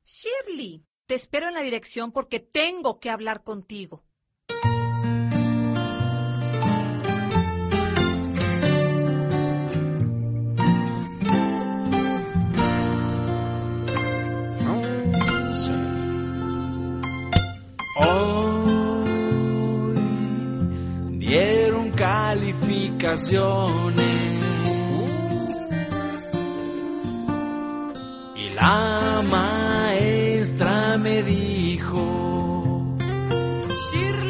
Shirley, te espero en la dirección porque tengo que hablar contigo. Hoy dieron calificaciones y la maestra me dijo: